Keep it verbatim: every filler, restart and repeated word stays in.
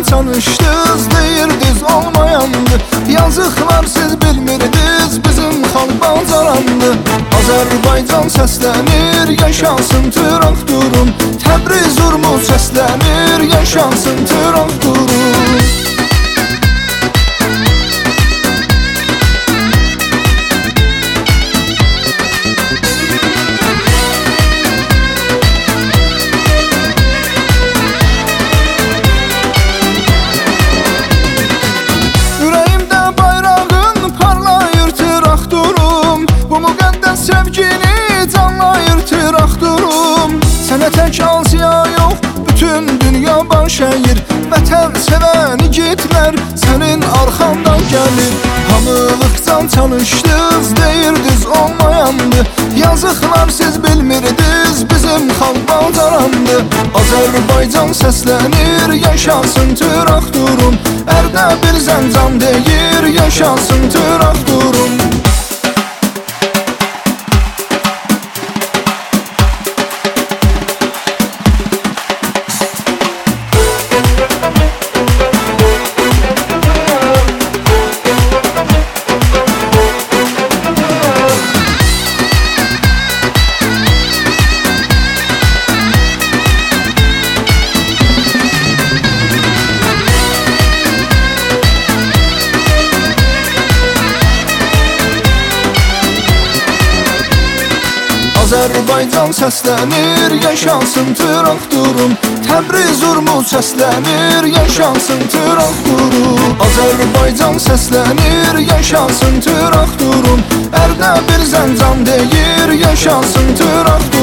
çalışdınız, deyirdiniz olmayandı. Yazıqlar siz bilmirdiniz, bizim xalq bacarandı. Azərbaycan səslənir, yaşasın traktorun. Təbriz Urmuz səslənir, yaşasın traktorun. Sevgini canlayır traktorum. Sənə tək Asiya yox, bütün dünya baş əyir. Vətən sevən igidlər sənin arxandan gəlir. Hamılıqcan çalışdınız, deyirdiniz olmayandı. Yazıqlar siz bilmirdiniz, bizim xalq bacarandı. Azərbaycan səslənir, yaşasın traktorum. Ərdəbil Zəncan deyir, yaşasın traktorum. Azərbaycan səslənir, yaşasın traktorum. Təbriz Urmuz səslənir, yaşasın traktorum. Azərbaycan səslənir, yaşasın traktorum. Ərdəbil Zəncan deyir, yaşasın traktorum.